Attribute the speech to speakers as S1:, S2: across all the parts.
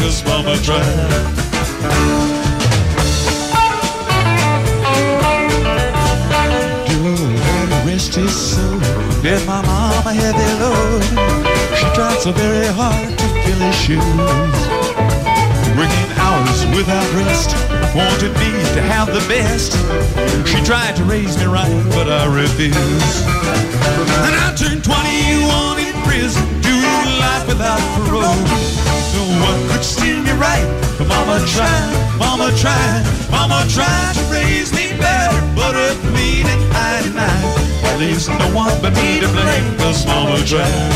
S1: 'cause Mama tried. Rest his soul, gave my mom a heavy load. She tried so very hard to fill his shoes, working hours without rest, wanted me to have the best. She tried to raise me right, but I refused. And I turned 21 in prison, doing life without parole. No one could steal me right, but Mama tried, Mama tried, Mama tried to raise me better, but at me and I denied. There's no one but me to blame, 'cause Mama tried.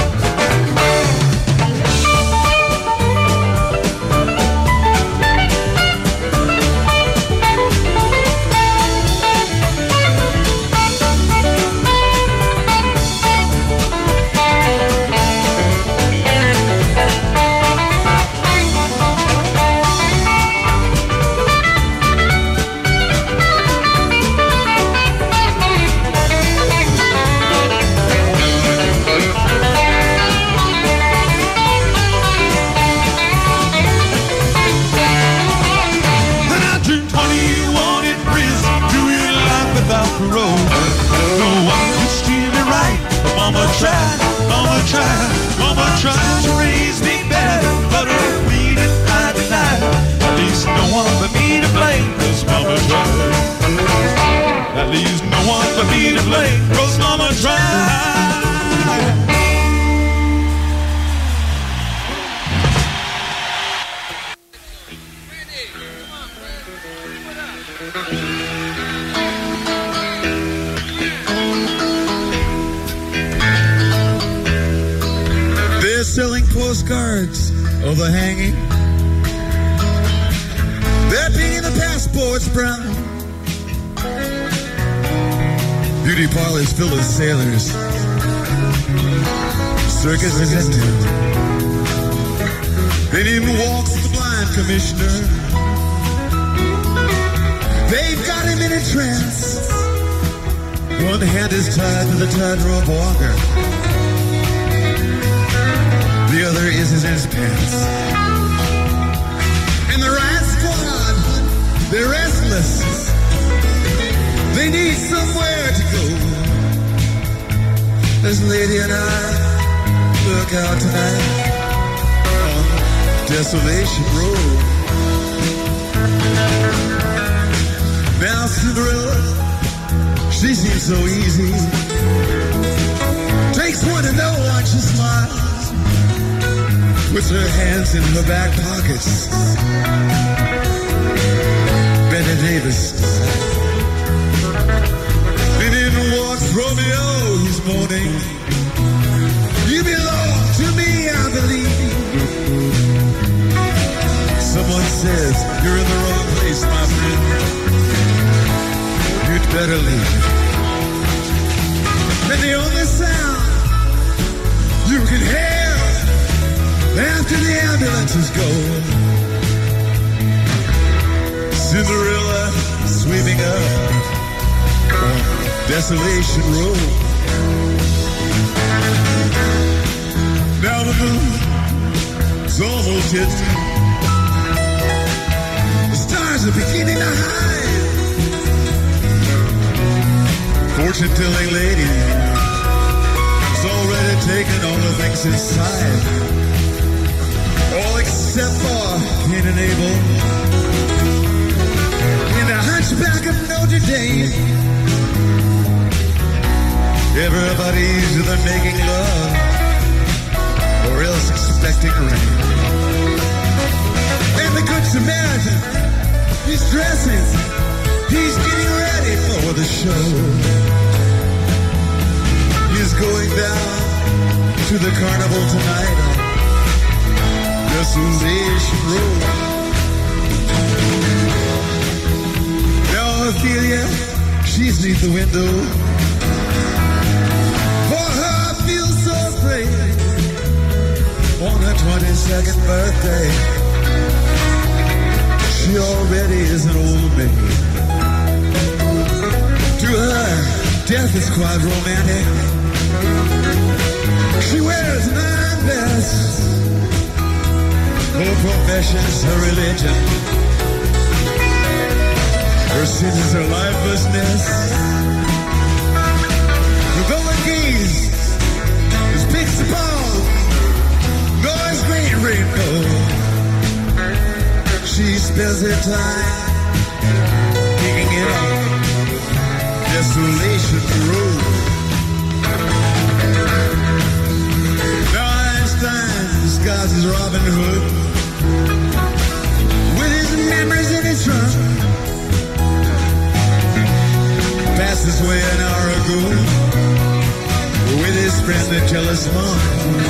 S2: They're selling postcards of the hanging. They're painting the passports brown. Beauty parlors filled with sailors. Circus is empty. They even walks with the blind commissioner. They've got him in a trance. One hand is tied to the tightrope walker. The other is in his pants. And the Riot Squad, they're restless. They need somewhere to go. This lady and I look out tonight on Desolation Road. Now Cinderella, she seems so easy. Takes one to know one, she smiles. Puts her hands in her back pockets. Betty Davis. And in walks Romeo, he's moaning. You belong to me, I believe. Someone says, you're in the wrong place, my friend. You'd better leave. And the only sound you can hear after the ambulances go, Cinderella sweeping up on Desolation Road. Now the moon's almost hidden. The stars are beginning to hide. Fortune-telling lady has already taken all the things inside. All except for Cain and Abel. In the Hunchback of Notre Dame, everybody's either making love or else expecting rain. And the Good Samaritan, he's dressing, he's getting ready for the show. He's going down to the carnival tonight. Desolation Road. Now Ophelia, she's neath the window. For her I feel so afraid. On her 22nd birthday, she already is an old maid. To her, death is quite romantic. She wears 9 vests her profession's her religion. Her sin is her lifelessness. The golden gaze is picked upon God's great rainbow. She spends her time digging in a desolation road. Now Einstein disguises Robin Hood with his memories in his trunk. Passed this way an hour ago with his friend the jealous monk.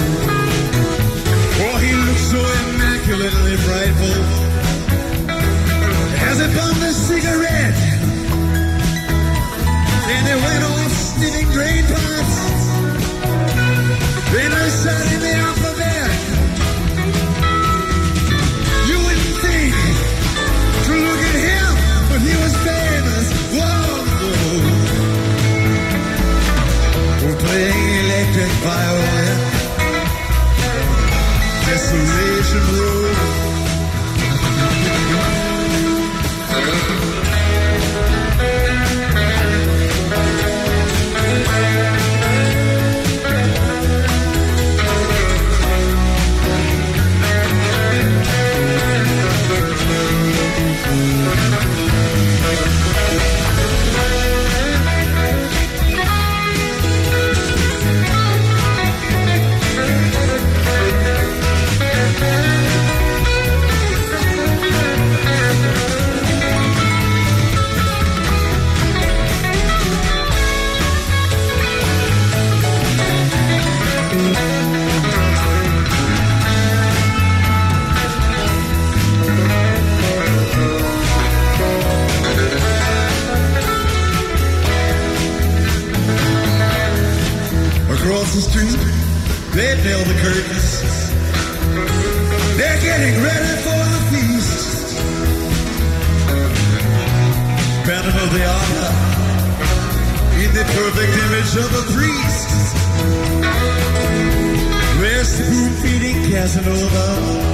S2: Oh, he looked so immaculately frightful as he bummed a cigarette. And they went off sniffing drain pipes. Then they sat in the alphabet. You wouldn't think to look at him, but he was famous. Whoa! We're playing electric violin. Desolation Road. Across the street, they nail the curtains. They're getting ready for the feast. Phantom of the Opera, in the perfect image of a priest. We're spoon-feeding Casanova,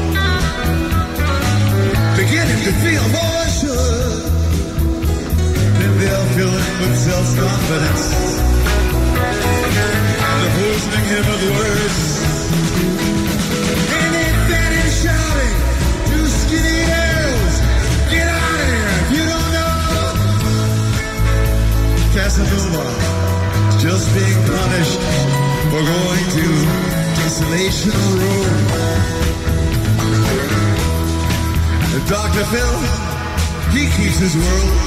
S2: beginning to feel more assured. Then they'll fill in with self-confidence, poisoning him with words. And if that is shouting to skinny girls, get out of here if you don't know. Casanova is just being punished for going to Desolation Road. Dr. Phil, he keeps his world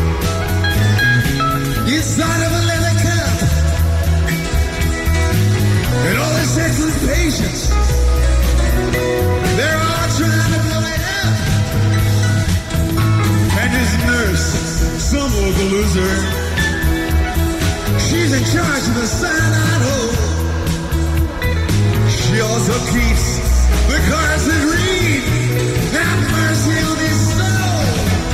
S2: inside of a leather cup. And all his excellent patience, they're all trying to blow it up. And his nurse, some local loser, she's in charge of the cyanide hole. She also keeps the cards that read, have mercy on his soul.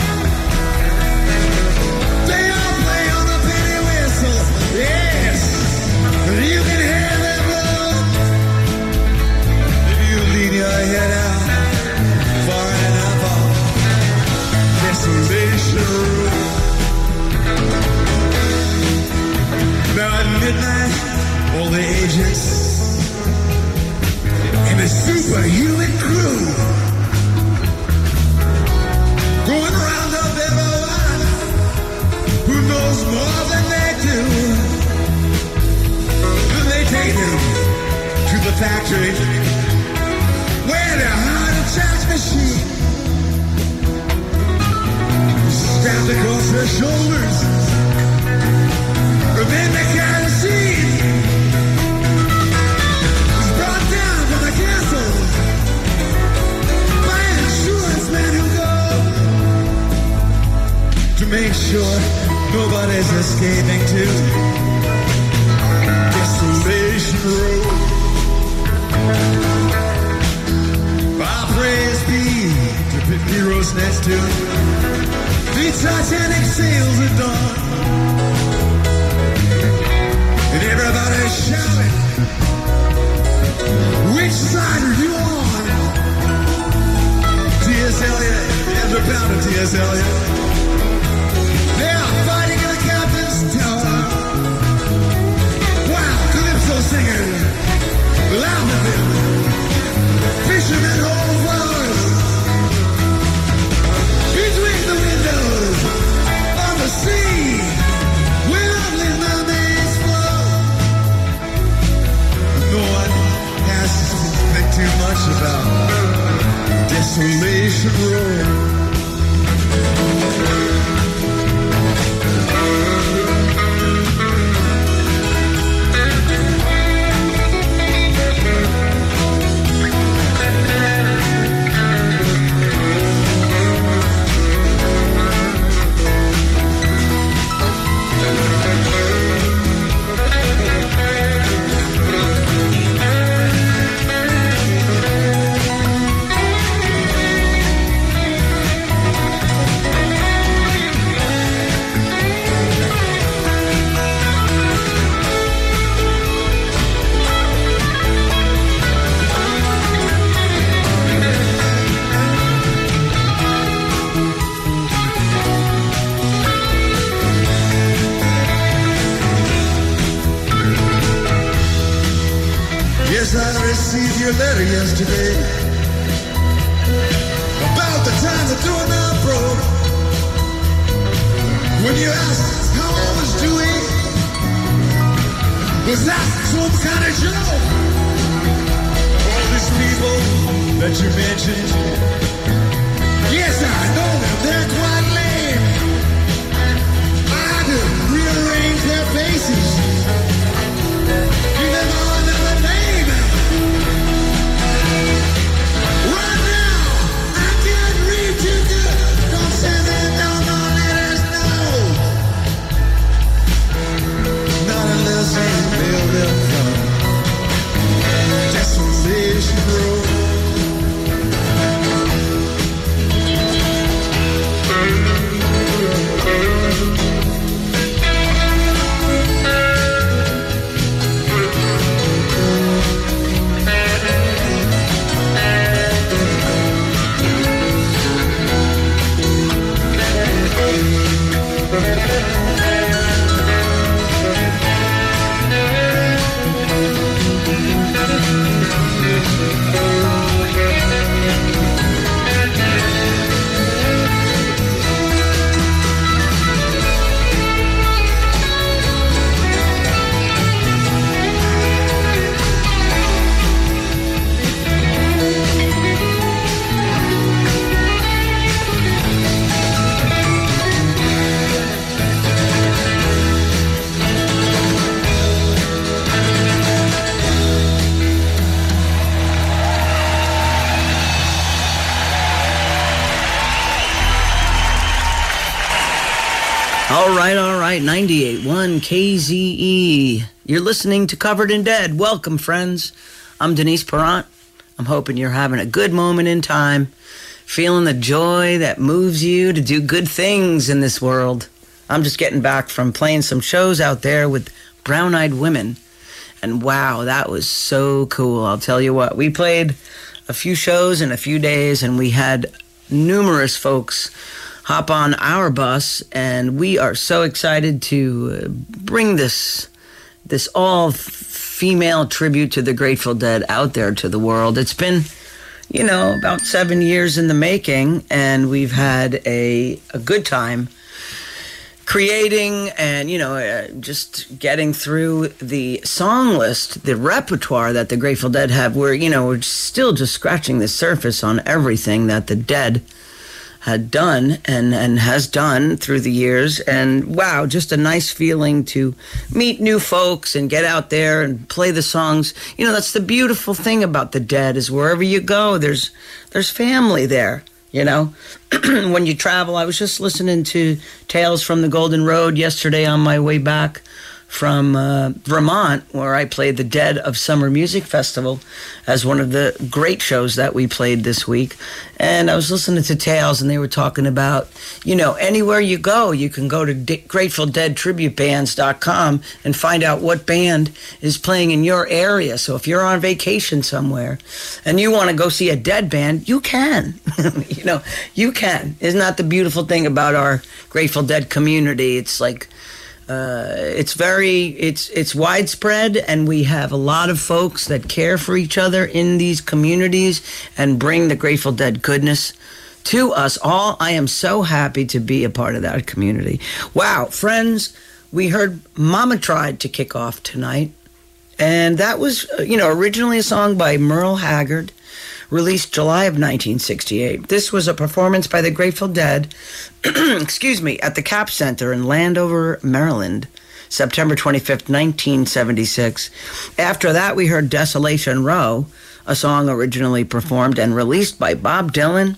S2: They all play on the penny whistle, yes, and you can hear them. Lean your head out far enough on Desolation Road. Now at midnight, all the agents and the superhuman crew going round up everyone who knows more than they do. Then they take him to the factory where the heart attack machine strapped across their shoulders. And then the kerosene is brought down from the castle by an insurance man who goes to make sure nobody's escaping to Desolation Road. Praise be to pit heroes next to the Titanic sails at dawn. And everybody's shouting, which side are you on? Yes, Elliot. They are fighting in the captain's tower. Wow, calypso singing, loud with them. Fishermen hold flowers between the windows on the sea where lovely mermaids flow. No one has to think too much about Desolation Road. Yes, I received your letter yesterday about the time the doorknob broke. When you asked how I was doing, was that some kind of joke? All these people that you mentioned, yes, I know them, they're quite lame. I had to rearrange their faces, give them all another name. Right now, I can't read too good. Don't send them no more letters, no. Not unless you mail them from Desolation Road.
S3: All right, 98.1 KZE. You're listening to Covered in Dead. Welcome, friends. I'm Denise Perrant. I'm hoping you're having a good moment in time, feeling the joy that moves you to do good things in this world. I'm just getting back from playing some shows out there with Brown Eyed Women. And wow, that was so cool. I'll tell you what, we played a few shows in a few days, and we had numerous folks hop on our bus, and we are so excited to bring this all-female tribute to the Grateful Dead out there to the world. It's been, about 7 years in the making, and we've had a good time creating and, just getting through the song list, the repertoire that the Grateful Dead have. We're still just scratching the surface on everything that the Dead had done and has done through the years. And wow, just a nice feeling to meet new folks and get out there and play the songs. That's the beautiful thing about the Dead, is wherever you go, there's family there, when you travel. I was just listening to Tales from the Golden Road yesterday on my way back from Vermont, where I played the Dead of Summer Music Festival as one of the great shows that we played this week. And I was listening to Tales, and they were talking about, anywhere you go, you can go to Grateful Dead TributeBands.com and find out what band is playing in your area. So if you're on vacation somewhere and you want to go see a Dead band, you can. You can. Isn't that the beautiful thing about our Grateful Dead community? It's like, it's widespread, and we have a lot of folks that care for each other in these communities and bring the Grateful Dead goodness to us all. I am so happy to be a part of that community. Wow, friends, we heard Mama Tried to kick off tonight, and that was, originally a song by Merle Haggard, released July of 1968. This was a performance by the Grateful Dead, at the Cap Center in Landover, Maryland, September 25th, 1976. After that, we heard Desolation Row, a song originally performed and released by Bob Dylan,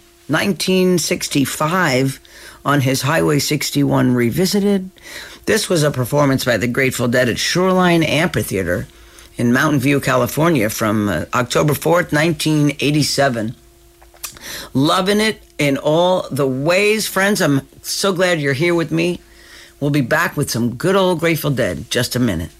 S3: 1965, on his Highway 61 Revisited. This was a performance by the Grateful Dead at Shoreline Amphitheater in Mountain View, California, from October 4th, 1987. Loving it in all the ways. Friends, I'm so glad you're here with me. We'll be back with some good old Grateful Dead. Just a minute.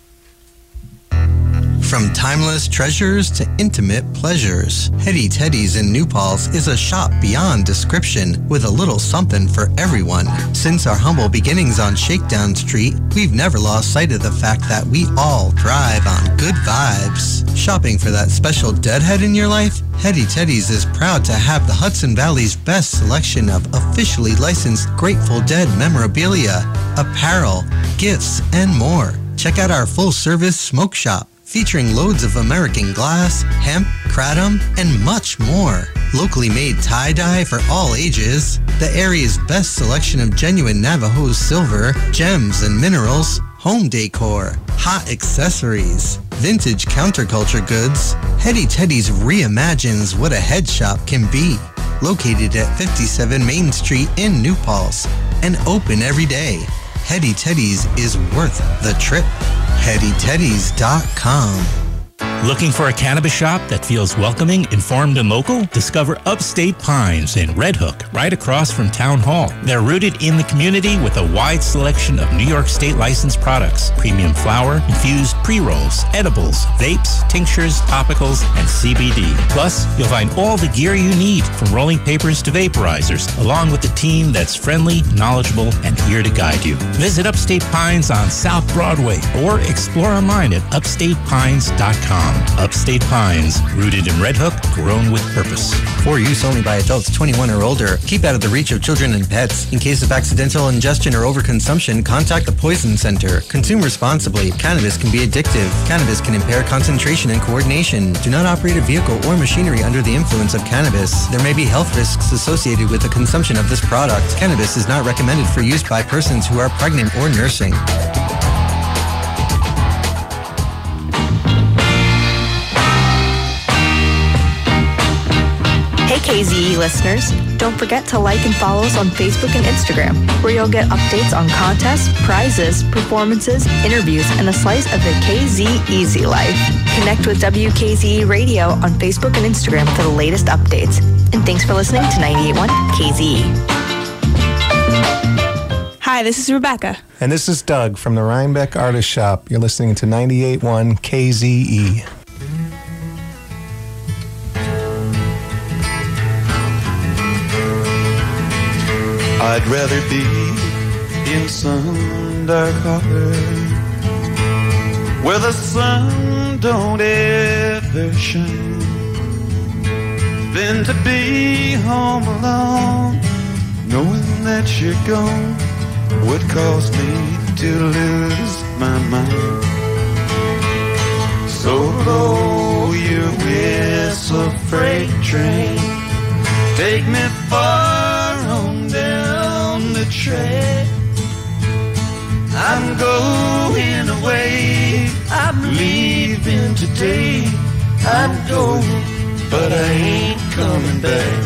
S4: From timeless treasures to intimate pleasures, Hetty Teddy's in New Paltz is a shop beyond description with a little something for everyone. Since our humble beginnings on Shakedown Street, we've never lost sight of the fact that we all thrive on good vibes. Shopping for that special deadhead in your life? Hetty Teddy's is proud to have the Hudson Valley's best selection of officially licensed Grateful Dead memorabilia, apparel, gifts, and more. Check out our full-service smoke shop, featuring loads of American glass, hemp, kratom, and much more. Locally made tie-dye for all ages, the area's best selection of genuine Navajo silver, gems and minerals, home decor, hot accessories, vintage counterculture goods. Hetty Teddy's reimagines what a head shop can be. Located at 57 Main Street in New Paltz and open every day. Hetty Teddy's is worth the trip. HettyTeddies.com.
S5: Looking for a cannabis shop that feels welcoming, informed, and local? Discover Upstate Pines in Red Hook, right across from Town Hall. They're rooted in the community with a wide selection of New York State licensed products, premium flower, infused pre-rolls, edibles, vapes, tinctures, topicals, and CBD. Plus, you'll find all the gear you need, from rolling papers to vaporizers, along with a team that's friendly, knowledgeable, and here to guide you. Visit Upstate Pines on South Broadway or explore online at upstatepines.com. Upstate Pines, rooted in Red Hook, grown with purpose.
S4: For use only by adults 21 or older. Keep out of the reach of children and pets. In case of accidental ingestion or overconsumption, contact the Poison Center. Consume responsibly. Cannabis can be addictive. Cannabis can impair concentration and coordination. Do not operate a vehicle or machinery under the influence of cannabis. There may be health risks associated with the consumption of this product. Cannabis is not recommended for use by persons who are pregnant or nursing.
S6: Hey KZE listeners, don't forget to like and follow us on Facebook and Instagram, where you'll get updates on contests, prizes, performances, interviews, and a slice of the KZ Easy life. Connect with WKZE Radio on Facebook and Instagram for the latest updates. And thanks for listening to 98.1 KZE.
S7: Hi, this is Rebecca.
S8: And this is Doug from the Rhinebeck Artist Shop. You're listening to 98.1 KZE.
S1: I'd rather be in some dark harbor where the sun don't ever shine than to be home alone, knowing that you're gone would cause me to lose my mind. So blow your whistle, freight train, take me far on down the track. I'm going away, I'm leaving today. I'm going, but I ain't coming back.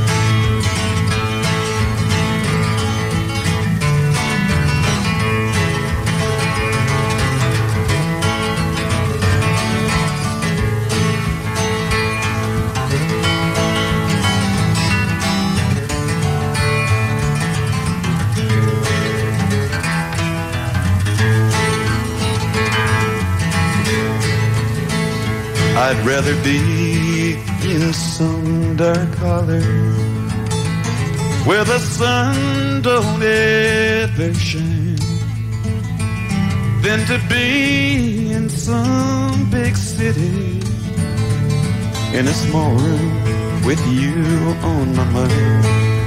S1: I'd rather be in some dark holler where the sun don't ever shine than to be in some big city in a small room with you on my mind.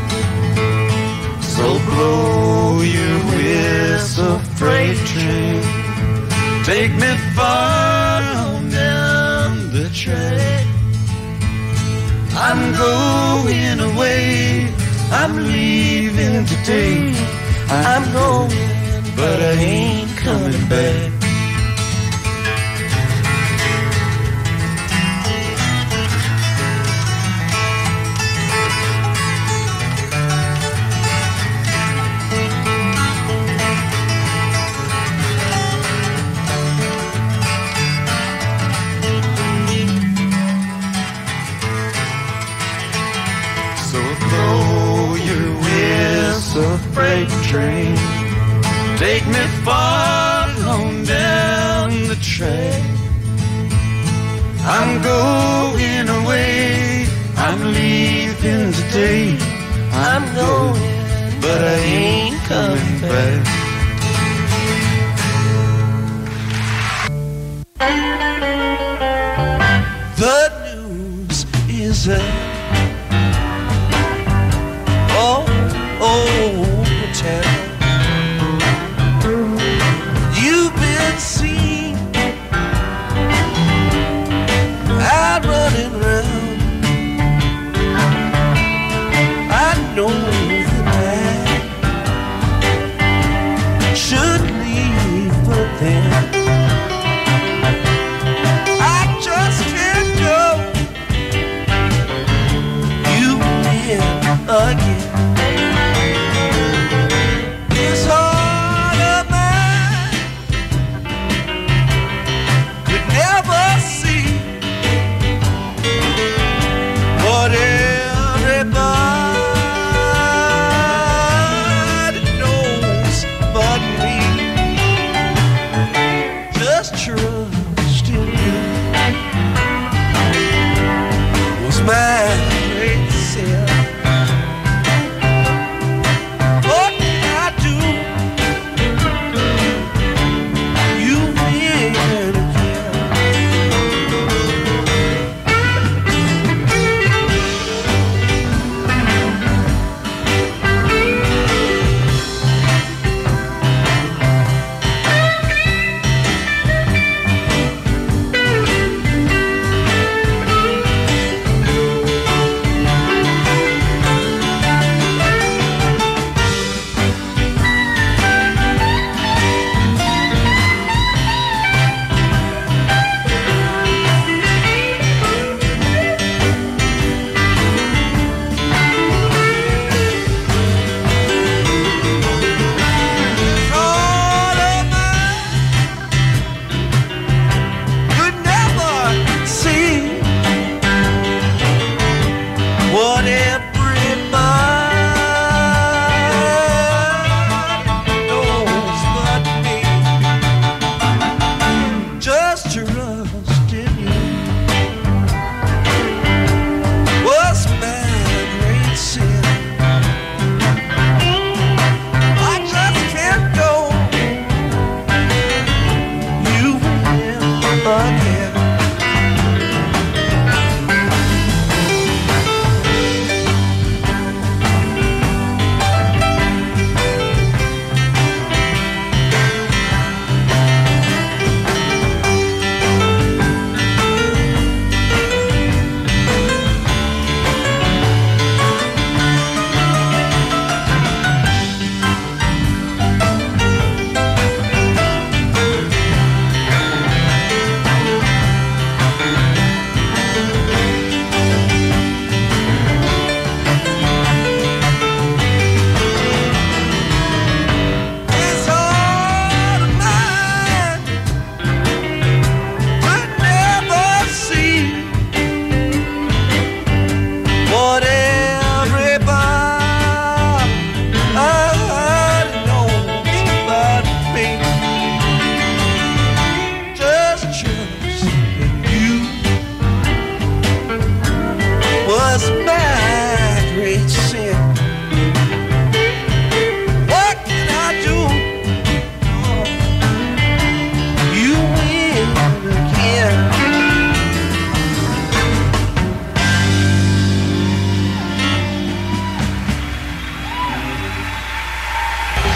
S1: So blow your whistle, freight train, take me far on down the track. I'm going away, I'm leaving today. I'm going, but I ain't coming back. A freight train, take me far on down the track. I'm going away, I'm leaving today. I'm going, but I ain't coming back. The news is that town. You've been seen out running around. I know that I should leave, but then I just can't go. You win again.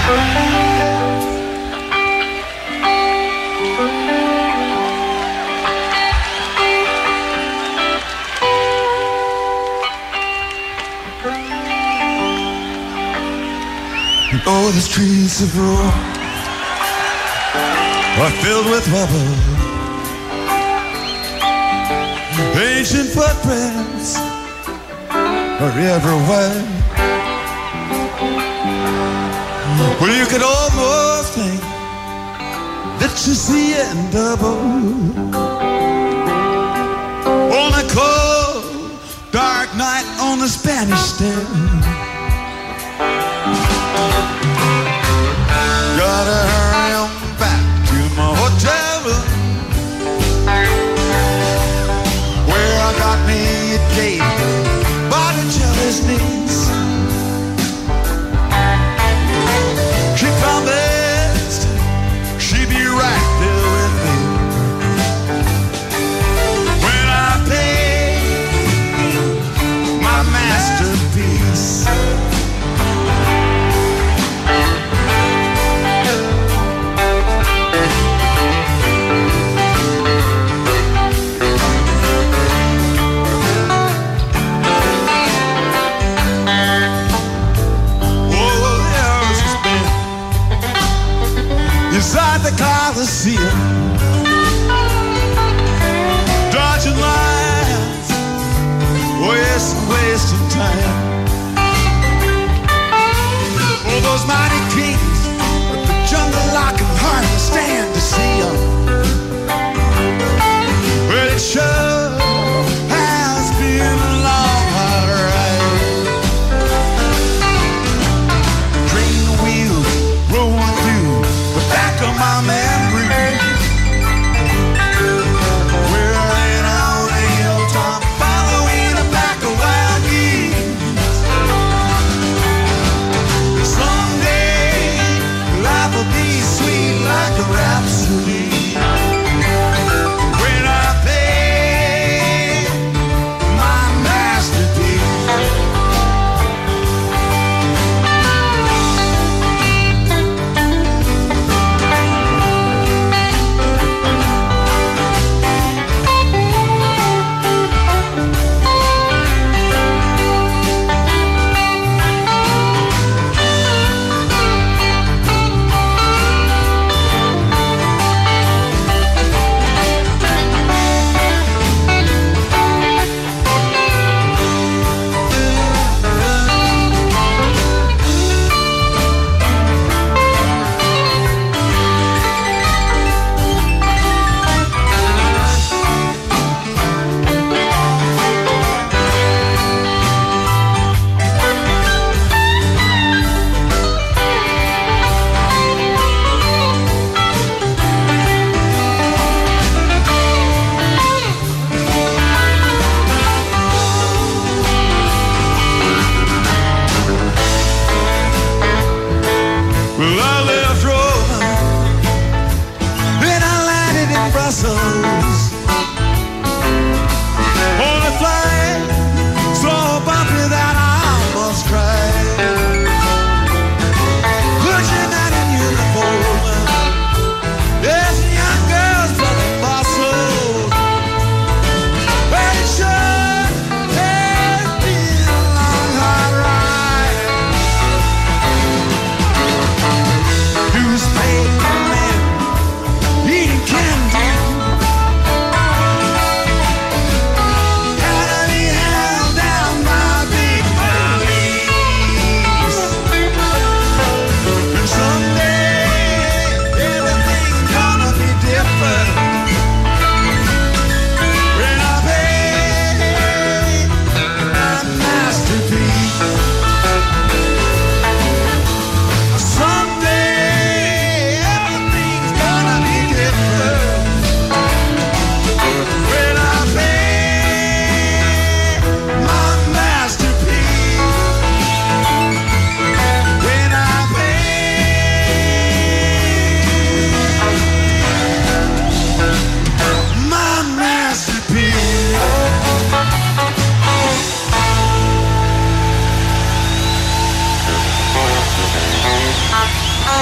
S1: Oh, the streets of Rome are filled with rubble. Ancient footprints are everywhere. Well, you could almost think that you see it in double. On a cold, dark night on the Spanish Steps. Gotta hurry on back to my hotel room, where I got me a date, Botticelli's niece. She promised she'd be right there with me when I pay my masterpiece. Inside the Coliseum, dodging lines, wasting time. Oh, those mighty kings with the jungle lock and hardly stand to see them. Well, it sure has been a long, hard ride. Train wheels rolling through the back of my memory. We're laying on a hilltop, following a pack of wild geese.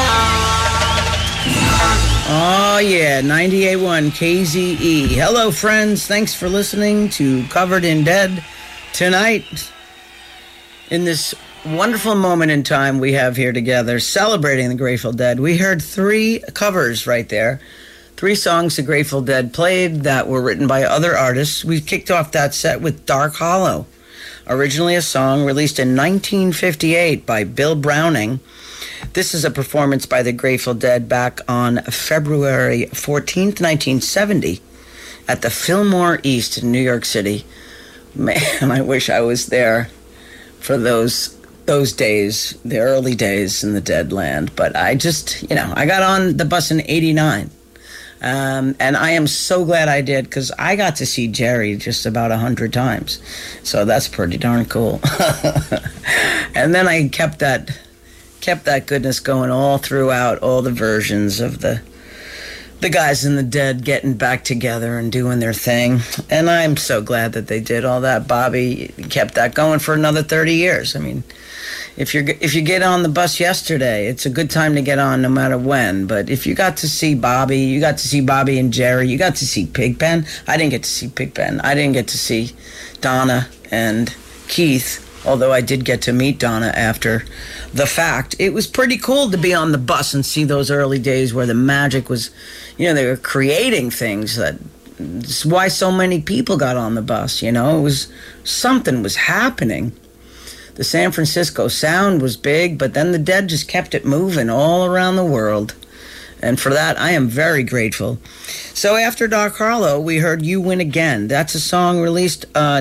S3: Oh, yeah, 98.1 KZE. Hello, friends. Thanks for listening to Covered in Dead tonight. In this wonderful moment in time we have here together, celebrating the Grateful Dead, we heard 3 covers right there. 3 songs the Grateful Dead played that were written by other artists. We kicked off that set with Dark Hollow, originally a song released in 1958 by Bill Browning. This is a performance by the Grateful Dead back on February 14th, 1970 at the Fillmore East in New York City. Man, I wish I was there for those days, the early days in the Dead land. But I just, I got on the bus in 89. And I am so glad I did, because I got to see Jerry just about 100 times. So that's pretty darn cool. And then I kept that goodness going all throughout, all the versions of the guys in the Dead getting back together and doing their thing. And I'm so glad that they did all that. Bobby kept that going for another 30 years. I mean, if you get on the bus yesterday, it's a good time to get on no matter when. But if you got to see Bobby, you got to see Bobby and Jerry, you got to see Pigpen. I didn't get to see Pigpen. I didn't get to see Donna and Keith, although I did get to meet Donna after the fact. It was pretty cool to be on the bus and see those early days where the magic was, they were creating things. That's why so many people got on the bus, It was, something was happening. The San Francisco sound was big, but then the Dead just kept it moving all around the world. And for that, I am very grateful. So after Dark Hollow, we heard You Win Again. That's a song released what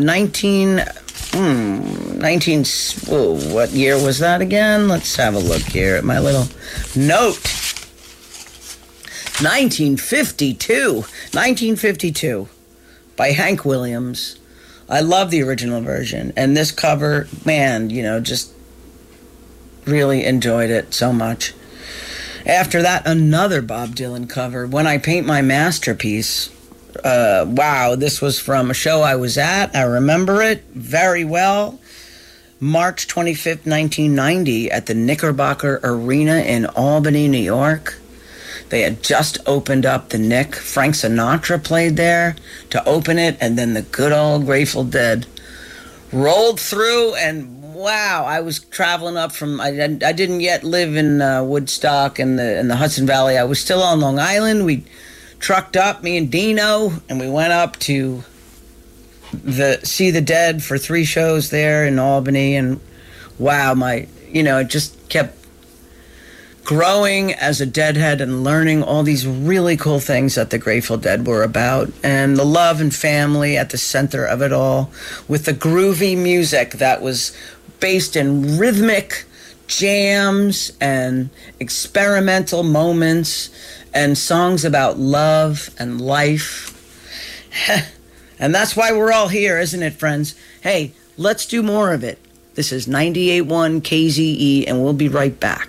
S3: year was that again? Let's have a look here at my little note. 1952 by Hank Williams. I love the original version, and this cover, man, just really enjoyed it so much. After that, another Bob Dylan cover, When I Paint My Masterpiece. Wow, this was from a show I was at. I remember it very well. March 25th, 1990, at the Knickerbocker Arena in Albany, New York. They had just opened up the Knick. Frank Sinatra played there to open it, and then the good old Grateful Dead rolled through, and wow, I was traveling up from, I didn't yet live in Woodstock in the Hudson Valley. I was still on Long Island. We trucked up, me and Dino, and we went up to see the Dead for 3 shows there in Albany, and wow, it just kept growing as a Deadhead and learning all these really cool things that the Grateful Dead were about, and the love and family at the center of it all, with the groovy music that was based in rhythmic jams and experimental moments and songs about love and life. And that's why we're all here, isn't it, friends? Hey, let's do more of it. This is 98.1 KZE, and we'll be right back.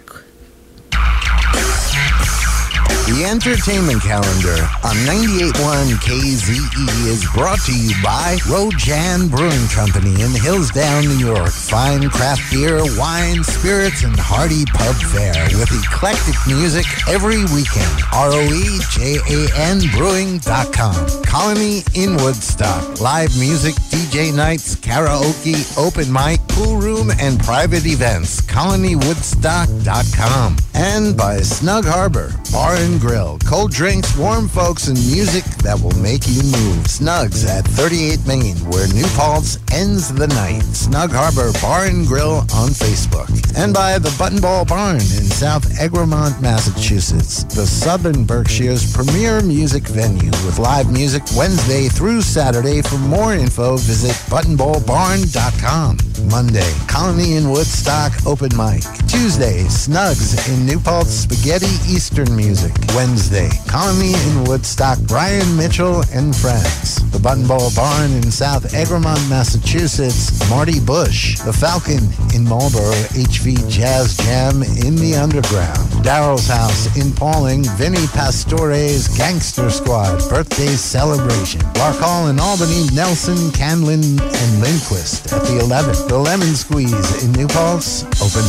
S9: The entertainment calendar on 98.1 KZE is brought to you by Rojan Brewing Company in Hillsdale, New York. Fine craft beer, wine, spirits, and hearty pub fare with eclectic music every weekend. ROEJANbrewing.com. Colony in Woodstock. Live music, DJ nights, karaoke, open mic, pool room, and private events. ColonyWoodstock.com. And by Snug Harbor Bar and Grill. Cold drinks, warm folks, and music that will make you move. Snugs at 38 Main, where New Paltz ends the night. Snug Harbor Bar and Grill on Facebook. And by the Button Ball Barn in South Egremont, Massachusetts. The Southern Berkshire's premier music venue with live music Wednesday through Saturday. For more info, visit buttonballbarn.com. Monday, Colony in Woodstock open mic. Tuesday, Snugs in New Paltz Spaghetti Eastern music. Wednesday, Colony in Woodstock, Brian Mitchell and Friends. The Button Ball Barn in South Egremont, Massachusetts, Marty Bush. The Falcon in Marlboro, HV Jazz Jam in the Underground. Daryl's House in Pauling, Vinnie Pastore's Gangster Squad birthday celebration. Lark Hall in Albany, Nelson, Canlin, and Lindquist at the 11th. The Lemon Squeeze in New Paltz, open mic.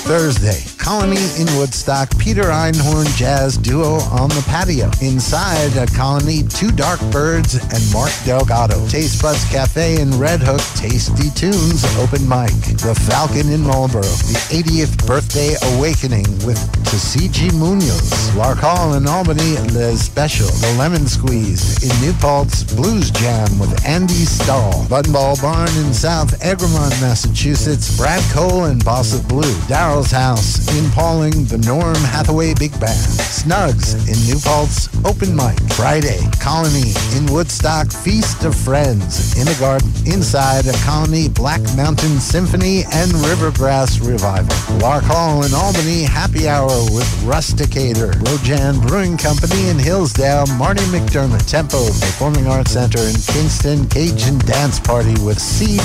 S9: Thursday, Colony in Woodstock, Peter Einhorn Jazz Duo on the patio. Inside at Colony, Two Dark Birds and Mark Delgado. Taste Buds Cafe in Red Hook, Tasty Tunes open mic. The Falcon in Marlboro, the 80th Birthday Awakening with Tuskegee Munoz. Lark Hall in Albany, Les Special. The Lemon Squeeze in New Paltz, Blues Jam with Andy Stahl. Buttonball Barn in South Egremont, Massachusetts, Brad Cole and Boss of Blue. Daryl's House in Pauling, the Norm Hathaway Big Band. Snugs in New Paltz, open mic. Friday, Colony in Woodstock, Feast of Friends in the Garden. Inside a Colony, Black Mountain Symphony and Rivergrass Revival. Lark Hall in Albany, Happy Hour with Rusticator. Rojan Brewing Company in Hillsdale, Marty McDermott. Tempo Performing Arts Center in Kingston, Cajun Dance Party with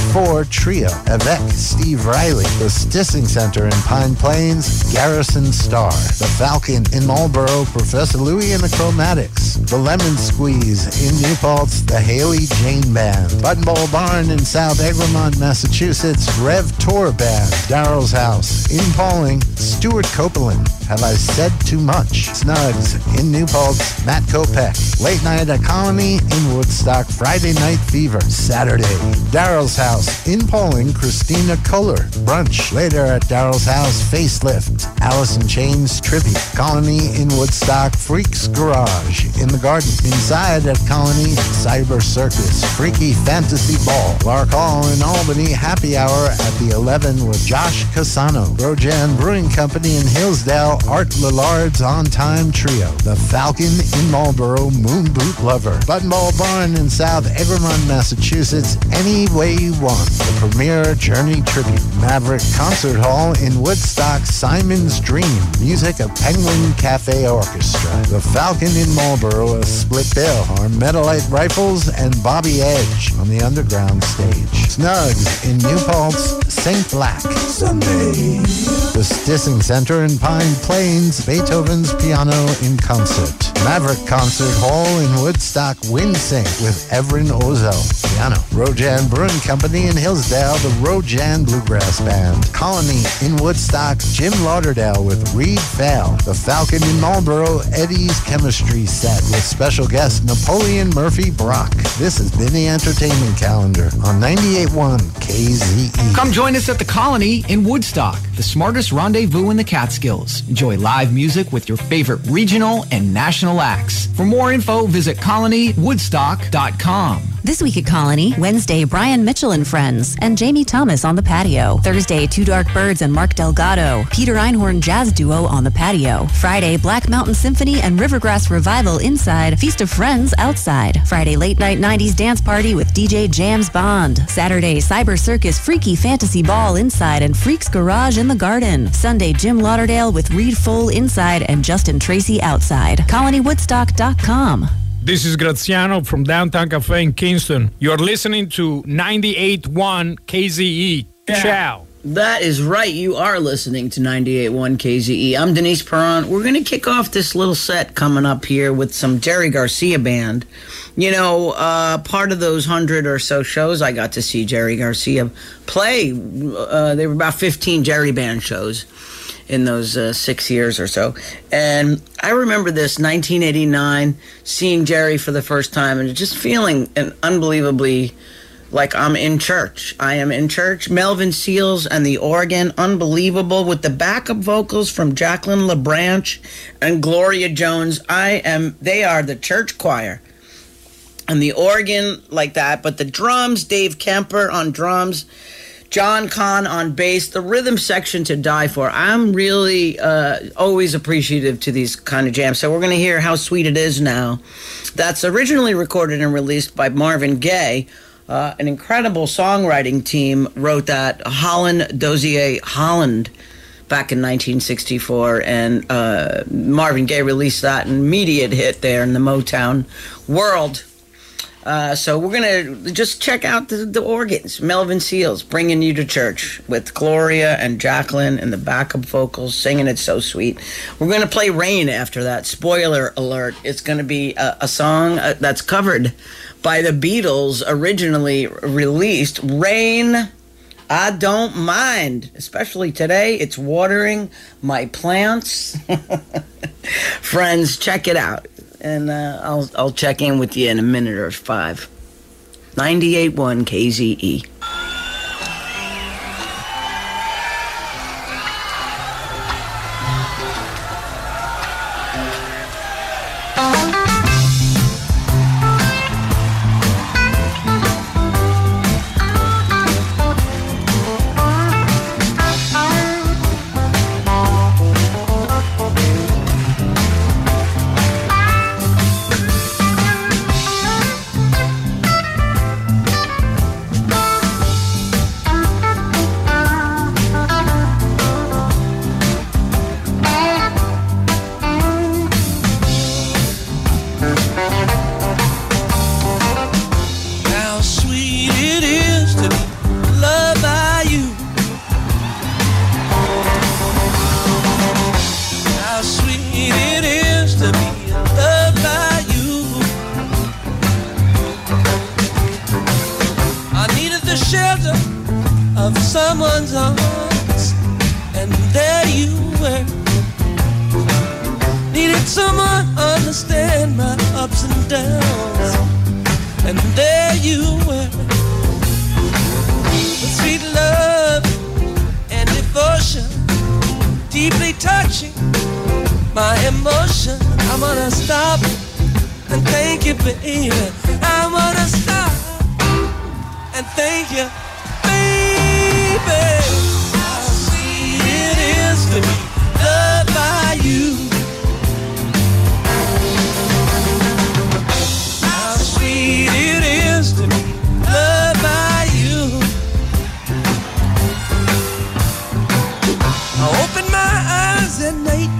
S9: C4 Trio. Avec Steve Riley. The Stissing Center in Pine Plains, Garrison Star. The Falcon in Marlboro, Professor Louis and the Chromatics. The Lemon Squeeze in New Paltz, the Haley Jane Band. Buttonball Barn in South Egremont, Massachusetts, Rev Tour Band. Daryl's House in Pauling, Stuart Copeland. Have I Said Too Much? Snugs in New Paltz, Matt Kopech. Late Night at Colony in Woodstock, Friday Night Fever. Saturday, Daryl's House in Pauling, Christina Kohler. Brunch later at Daryl's House, Facelift, Alice in Chains Tribute. Colony in Woodstock, Freaks Garage in the Garden. Inside at Colony, Cyber Circus, Freaky Fantasy Ball. Lark Hall in Albany, Happy Hour at the 11 with Josh Casano. Rojan Brewing Company in Hillsdale, Art Lillard's On Time Trio. The Falcon in Marlboro, Moon Boot Lover. Buttonball Barn in South Egremont, Massachusetts, Any Way You Want. The premier Journey Tribute. Maverick Concert Hall in Woodstock, Simon's Dream. Music of Penguin Cafe Orchestra. The Falcon in Marlboro, a split bill, are Metalite Rifles and Bobby Edge on the underground stage. Snugs in New Paltz, St. Black. Sunday. The Stissing Center in Pine Plains, Beethoven's Piano in Concert. Maverick Concert Hall in Woodstock, Windsing with Everin Ozel, piano. Rojan Brewing Company in Hillsdale, the Rojan Bluegrass Band. Colony in Woodstock, Jim Lauderdale with Reed Fail. The Falcon in Marlboro, Eddie's Chemistry Set with special guest Napoleon Murphy Brock. This has been the entertainment calendar on 98.1 KZE.
S10: Come join us at the Colony in Woodstock, the smartest rendezvous in the Catskills. Enjoy live music with your favorite regional and national acts. For more info, visit colonywoodstock.com.
S11: This week at Colony, Wednesday, Brian Mitchell and Friends, and Jamie Thomas on the patio. Thursday, Two Dark Birds and Mark Delgado, Peter Einhorn Jazz Duo on the patio. Friday, Black Mountain Symphony and Rivergrass Revival inside, Feast of Friends outside. Friday, Late Night 90s Dance Party with DJ James Bond. Saturday, Cyber Circus Freaky Fantasy Ball inside and Freaks Garage in the Garden. Sunday, Jim Lauderdale with Reed Full inside and Justin Tracy outside. ColonyWoodstock.com.
S12: This is Graziano from Downtown Cafe in Kingston. You're listening to 98.1 KZE.
S3: Yeah.
S12: Ciao.
S3: That is right. You are listening to 98.1 KZE. I'm Denise Perron. We're going to kick off this little set coming up here with some Jerry Garcia Band. You know, part of those 100 or so shows I got to see Jerry Garcia play. There were about 15 Jerry Band shows in those 6 years or so. And I remember this, 1989, seeing Jerry for the first time and just feeling unbelievably like I'm in church. I am in church. Melvin Seals and the organ, unbelievable, with the backup vocals from Jacqueline LeBranch and Gloria Jones. They are the church choir. And the organ like that, but the drums, Dave Kemper on drums, John Kahn on bass, the rhythm section to die for. I'm really always appreciative to these kind of jams. So we're going to hear How Sweet It Is Now. That's originally recorded and released by Marvin Gaye. An incredible songwriting team wrote that. Holland Dozier Holland back in 1964. And Marvin Gaye released that, an immediate hit there in the Motown world. So we're going to just check out the organs. Melvin Seals bringing you to church with Gloria and Jacqueline and the backup vocals singing it so sweet. We're going to play Rain after that. Spoiler alert. It's going to be a song that's covered by the Beatles, originally released. Rain I don't mind, especially today. It's watering my plants. Friends, check it out. And I'll check in with you in a minute or 5. 98.1 KZE.
S13: Someone's arms, and there you were. Needed someone to understand my ups and downs, and there you were. With sweet love and devotion, deeply touching my emotion. I wanna stop and thank you, baby. I wanna stop and thank you. How sweet it is to be loved by you. How sweet it is to be loved by you. I open my eyes at night.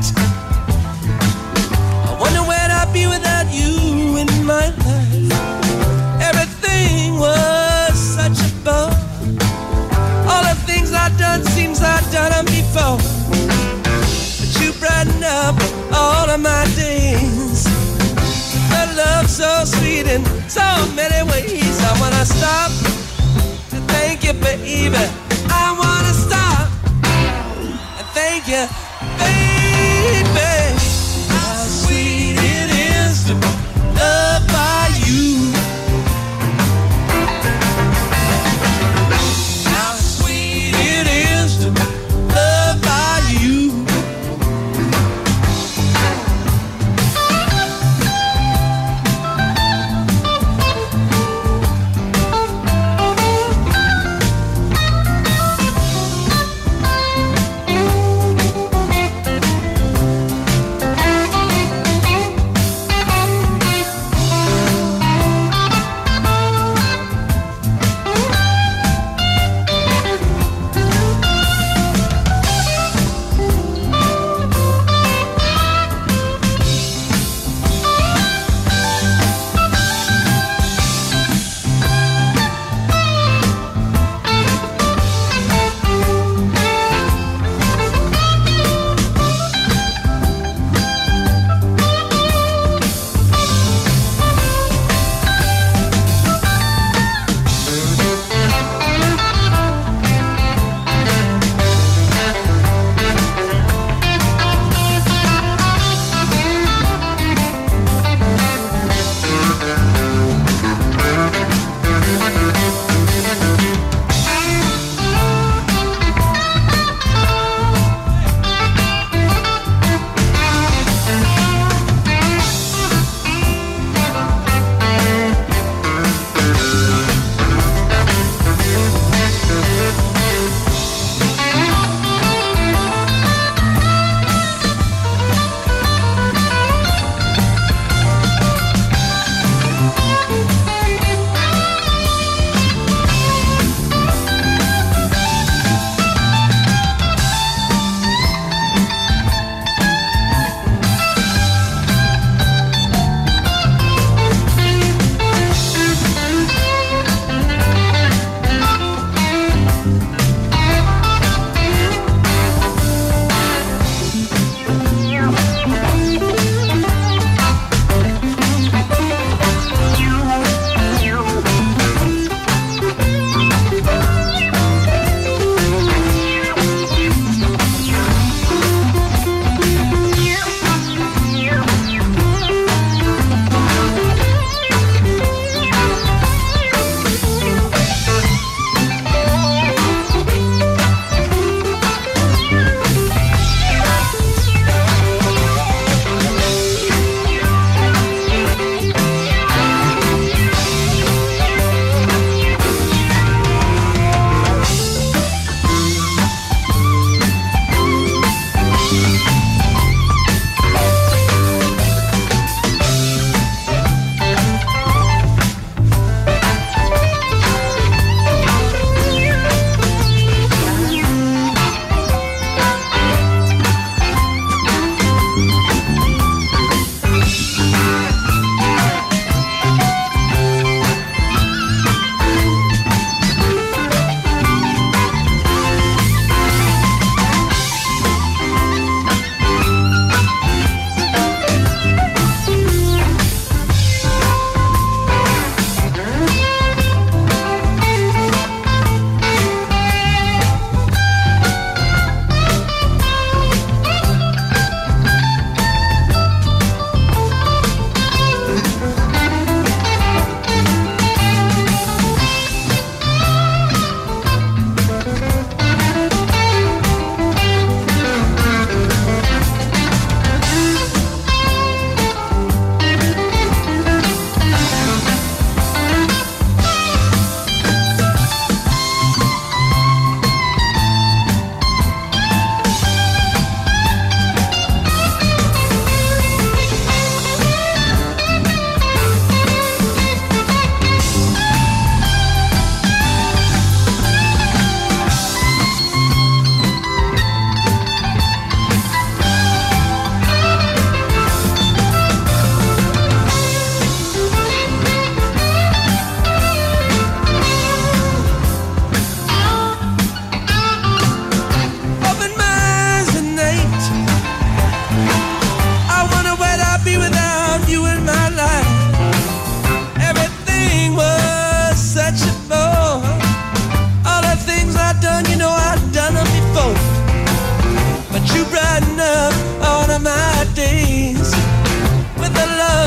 S13: I wonder where I'd be without you in my life. Everything was such a bummer. All the things I've done seems I've done them before. But you brighten up all of my days. A love so sweet in so many ways. I wanna stop and thank you, baby. I wanna stop and thank you, baby. How sweet it is to be loved by you.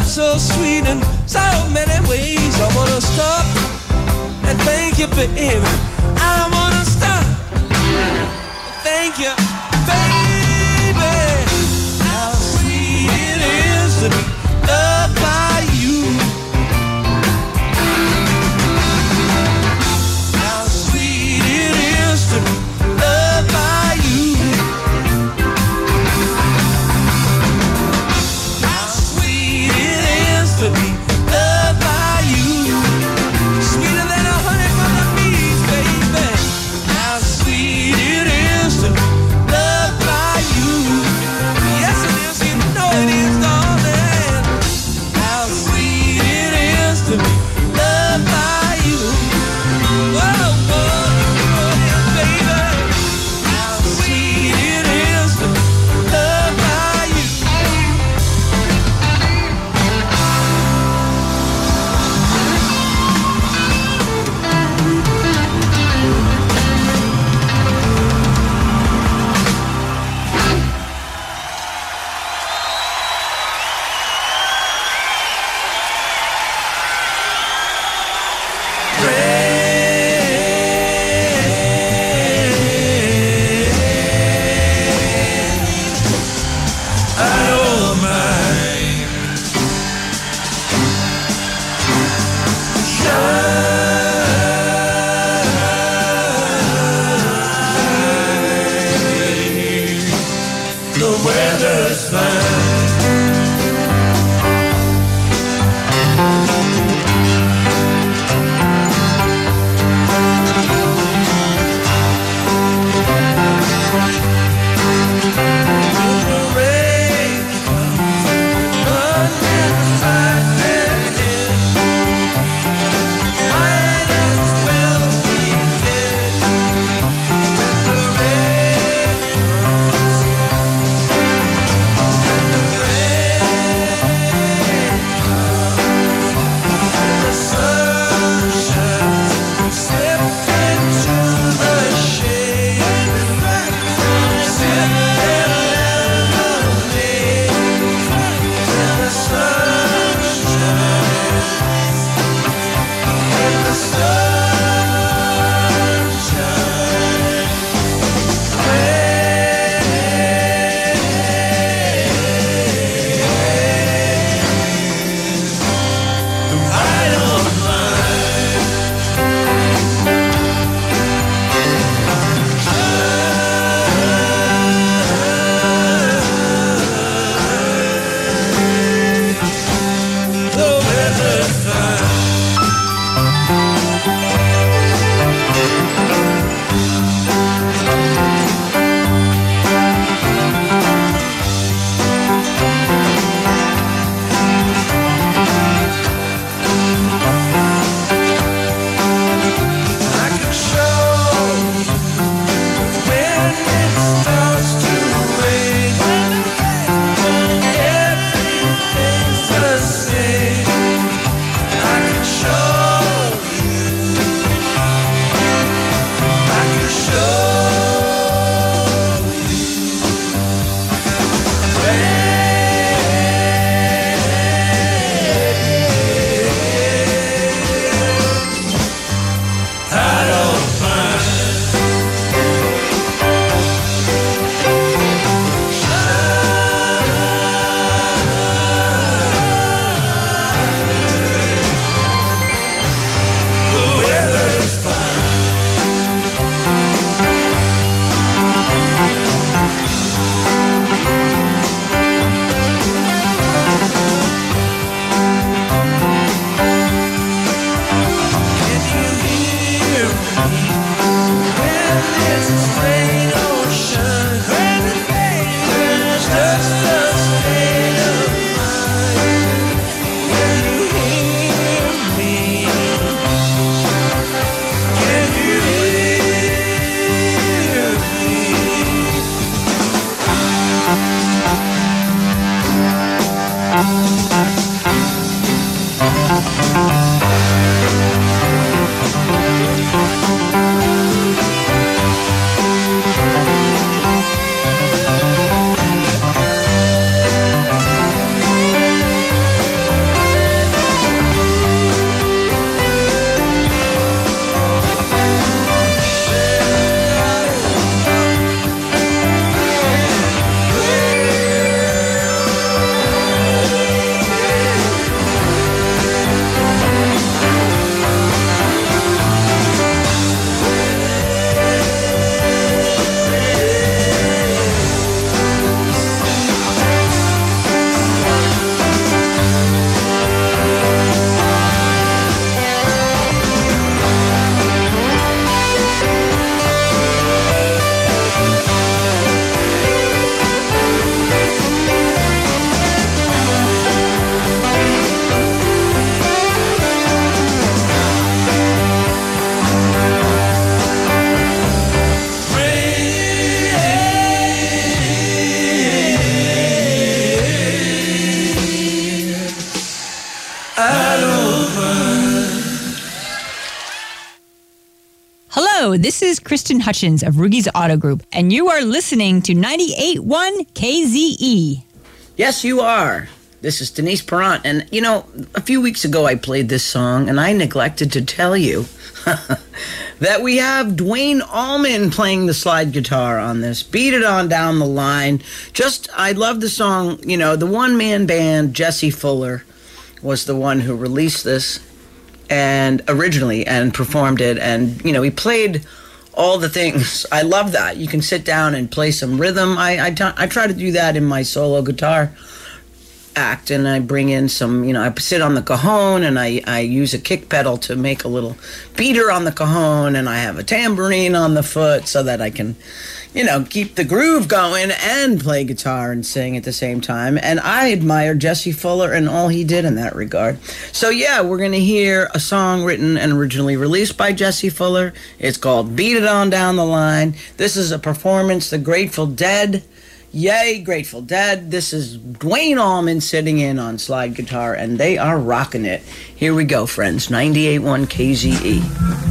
S13: so sweet in so many ways. I wanna stop and thank you, baby. I wanna stop. Thank you, baby. How sweet it is to be loved by you. How sweet it is to be loved by you. How sweet it is to be loved by you. Sweeter than a honey from the bees, baby. How sweet it is to be loved by
S14: Hello, this is Kristen Hutchins of Rugi's Auto Group, and you are listening to 98.1 KZE.
S3: Yes, you are. This is Denise Perrant, and you know, a few weeks ago I played this song, and I neglected to tell you that we have Dwayne Allman playing the slide guitar on this. Beat It On Down the Line. I love the song. You know, the one-man band, Jesse Fuller, was the one who released this and originally and performed it, and you know, he played all the things. I love that. You can sit down and play some rhythm. I try to do that in my solo guitar act, and I bring in some, you know, I sit on the cajon and I use a kick pedal to make a little beater on the cajon, and I have a tambourine on the foot so that I can, you know, keep the groove going and play guitar and sing at the same time. And I admire Jesse Fuller and all he did in that regard. So yeah, we're going to hear a song written and originally released by Jesse Fuller. It's called Beat It On Down the Line. This is a performance, the Grateful Dead. Yay, Grateful Dead. This is Dwayne Allman sitting in on slide guitar, and they are rocking it. Here we go, friends. 98.1 KZE.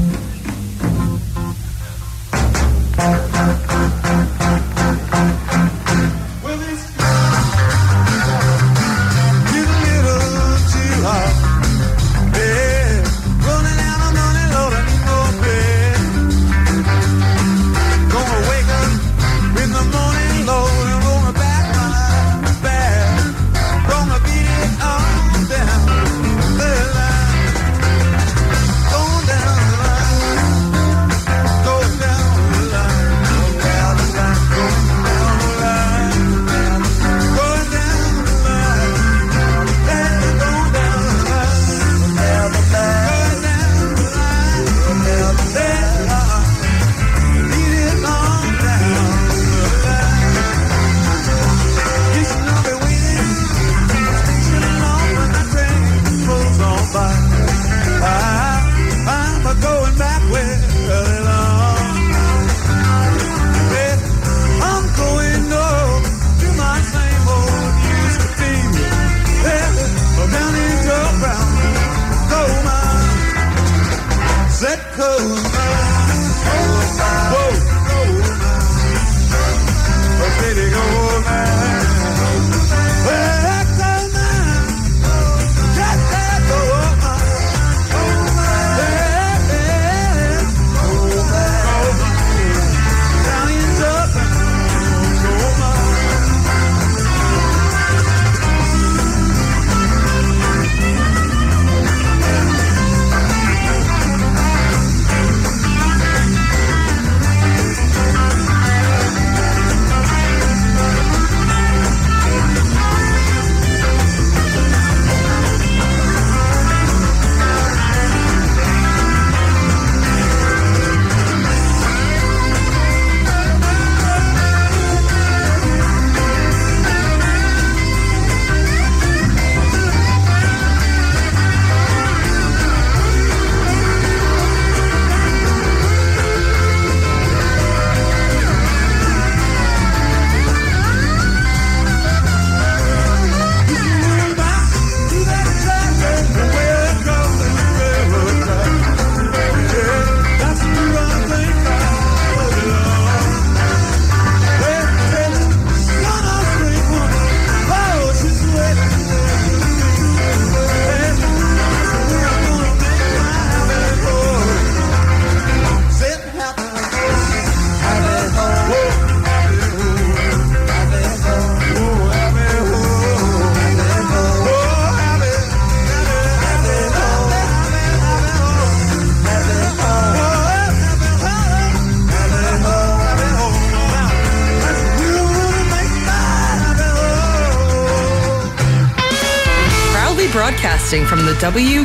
S15: Broadcasting from the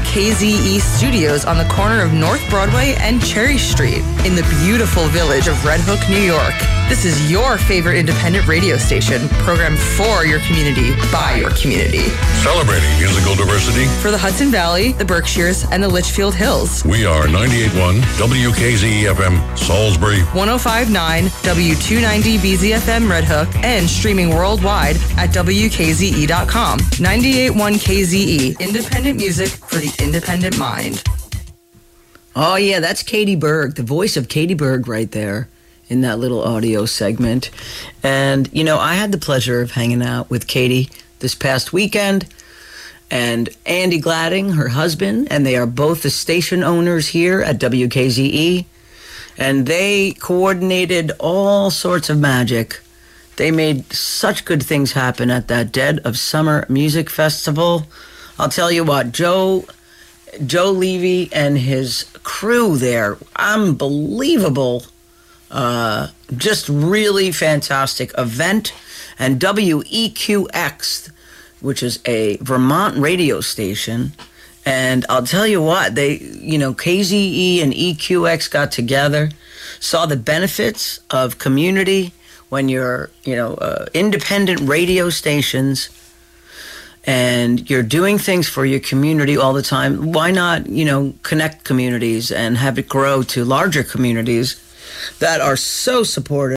S15: WKZE studios on the corner of North Broadway and Cherry Street in the beautiful village of Red Hook, New York. This is your favorite independent radio station, programmed for your community, by your community.
S16: Celebrating musical diversity
S15: for the Hudson Valley, the Berkshires, and the Litchfield Hills.
S16: We are 98.1 WKZE FM, Salisbury,
S15: 105.9 W290 BZFM Red Hook, and streaming worldwide at WKZE.com. 98.1 KZE, independent music for the independent mind.
S3: Oh, yeah, that's Katie Berg, the voice of Katie Berg right there in that little audio segment. And, you know, I had the pleasure of hanging out with Katie this past weekend, and Andy Gladding, her husband, and they are both the station owners here at WKZE, and they coordinated all sorts of magic. They made such good things happen at that Dead of Summer Music Festival. I'll tell you what, Joe Levy and his crew there, unbelievable, just really fantastic event. And WEQX, which is a Vermont radio station, and I'll tell you what, they, you know, KZE and EQX got together, saw the benefits of community when you're, you know, independent radio stations, and you're doing things for your community all the time. Why not, you know, connect communities and have it grow to larger communities that are so supportive